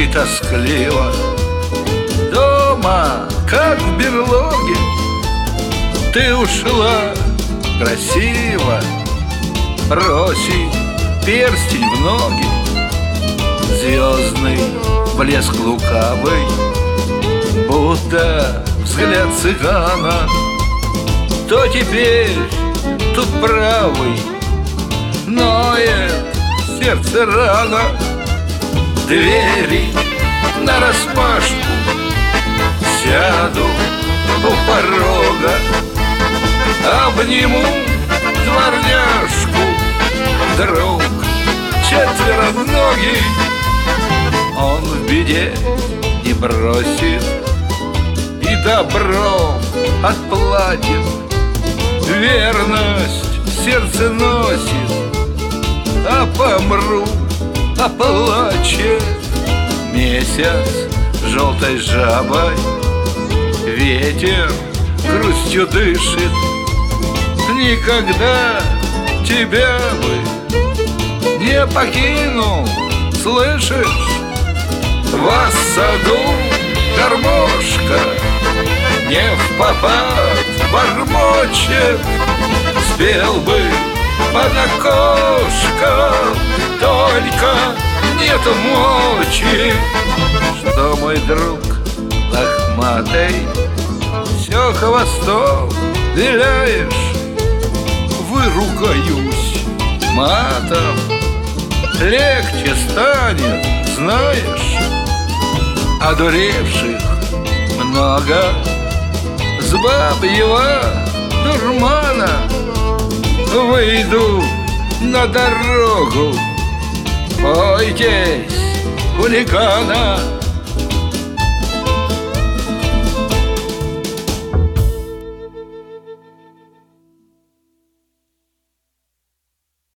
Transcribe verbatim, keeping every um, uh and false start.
тоскливо. Дома, как в берлоге, ты ушла красиво, бросив перстень в ноги. Звездный блеск лукавый, будто взгляд цыгана. То теперь тут правый, ноет сердце рано. Двери нараспашку, сяду у порога, обниму дворняжку. Друг четвероногий, он в беде не бросит и добро отплатит. Верность в сердце носит, а помру, оплачет. Месяц желтой жабой, ветер грустью дышит. Никогда тебя бы не покинул, слышишь? Вас в саду гармошка не впопад бормочет. Спел бы под окошком, только нет мочи. Что, мой друг лохматый, все хвостом виляешь? Выругаюсь матом, легче станет, знаешь. Одуревших много с бабьего дурмана. Выйду на дорогу, бойтесь хулигана.